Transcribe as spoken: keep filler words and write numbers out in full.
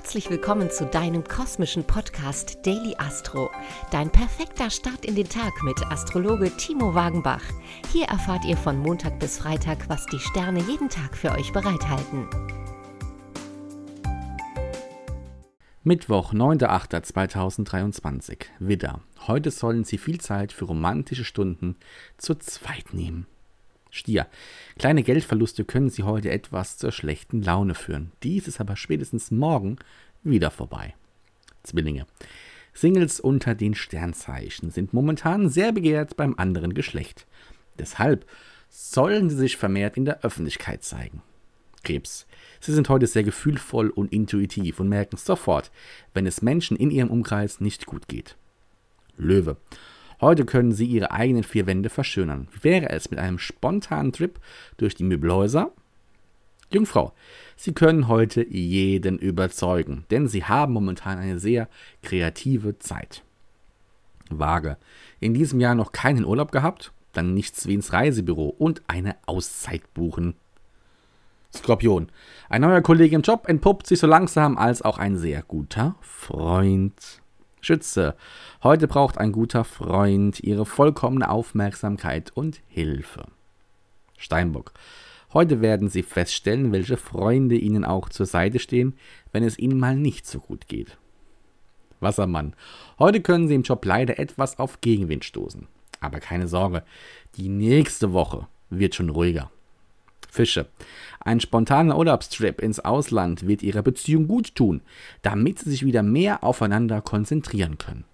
Herzlich willkommen zu deinem kosmischen Podcast Daily Astro. Dein perfekter Start in den Tag mit Astrologe Timo Wagenbach. Hier erfahrt ihr von Montag bis Freitag, was die Sterne jeden Tag für euch bereithalten. Mittwoch, neunter achter zweitausenddreiundzwanzig. Widder. Heute sollen Sie viel Zeit für romantische Stunden zu zweit nehmen. Stier. Kleine Geldverluste können Sie heute etwas zur schlechten Laune führen. Dies ist aber spätestens morgen wieder vorbei. Zwillinge. Singles unter den Sternzeichen sind momentan sehr begehrt beim anderen Geschlecht. Deshalb sollen sie sich vermehrt in der Öffentlichkeit zeigen. Krebs. Sie sind heute sehr gefühlvoll und intuitiv und merken sofort, wenn es Menschen in ihrem Umkreis nicht gut geht. Löwe. Heute können Sie Ihre eigenen vier Wände verschönern. Wie wäre es mit einem spontanen Trip durch die Möbelhäuser? Jungfrau. Sie können heute jeden überzeugen, denn Sie haben momentan eine sehr kreative Zeit. Waage. In diesem Jahr noch keinen Urlaub gehabt? Dann nichts wie ins Reisebüro und eine Auszeit buchen. Skorpion. Ein neuer Kollege im Job entpuppt sich so langsam als auch ein sehr guter Freund. Schütze. Heute braucht ein guter Freund Ihre vollkommene Aufmerksamkeit und Hilfe. Steinbock. Heute werden Sie feststellen, welche Freunde Ihnen auch zur Seite stehen, wenn es Ihnen mal nicht so gut geht. Wassermann. Heute können Sie im Job leider etwas auf Gegenwind stoßen. Aber keine Sorge, die nächste Woche wird schon ruhiger. Fische. Ein spontaner Urlaubstrip ins Ausland wird Ihrer Beziehung gut tun, damit Sie sich wieder mehr aufeinander konzentrieren können.